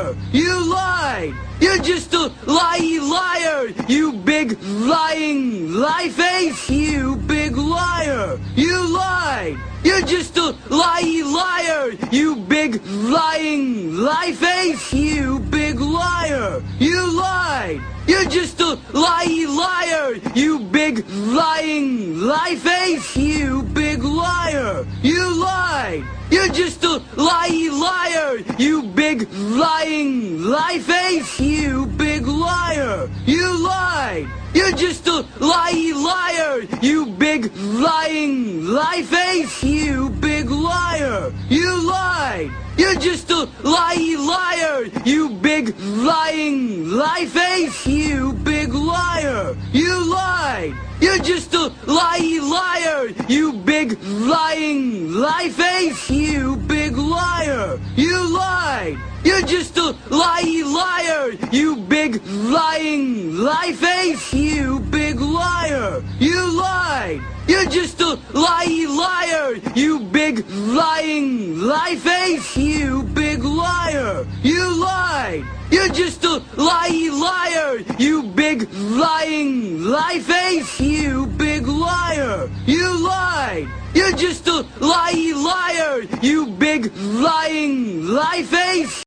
liar! You lied! You're just a liar! You big lying lie face! You big liar! You lied! You're just a liar! You big lying lie face! You big liar! You lied! You're just a liar! You big lying lie face! You big liar! You lied! You're just a liar! You big lying lie face! You big liar! You lied! You're just a liar! You big lying lie face! You big liar! You lied! You're just a liar! You big lying lie face! You big liar! You lied! You're just a liar! You big lying lie face! You big liar! You lied! You're just a liar! You big lying lie face! You big liar! You lied! You're just a liar! You big lying lie face! You big liar! You lied! You're just a liar! You big lying lie face! You big liar! You lied! You're just a liar! You big lying lie face!